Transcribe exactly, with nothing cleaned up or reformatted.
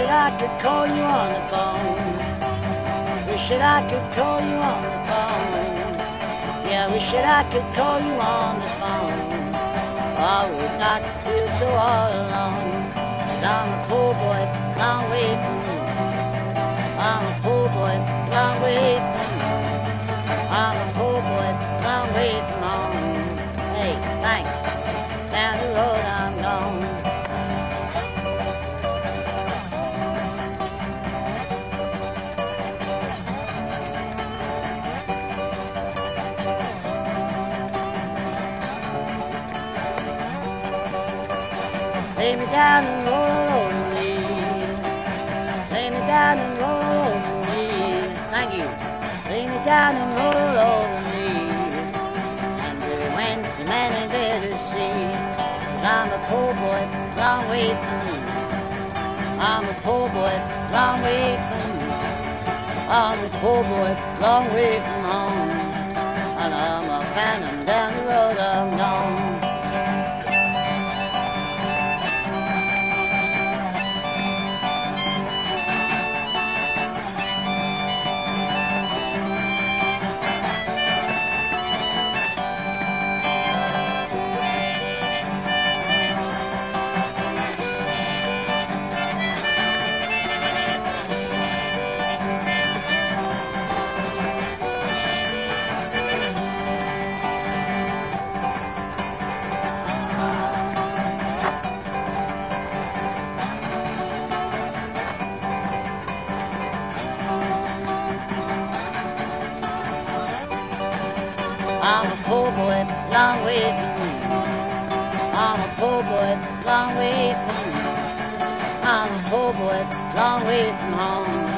that I could call you on the phone. Wish that I could call you on the phone. Yeah, wish that I could call you on the phone. I would not feel so all alone. 'Cause I'm a poor boy, long way from home. I'm a poor boy, long way from home. I'm a poor boy, long way from home. Hey, thanks. Down the road I'm gone. Lay me down and roll over me. Lay me down and roll over me. Thank you. Lay me down and roll over me. And they went the man in there to see. 'Cause I'm a poor boy, long way from home. I'm a poor boy, long way from home. I'm a poor boy, long way from home. And I'm a phantom down the road I'm gone. I'm a poor boy, long way from home. I'm a poor boy, long way from home. I'm a poor boy, long way from home.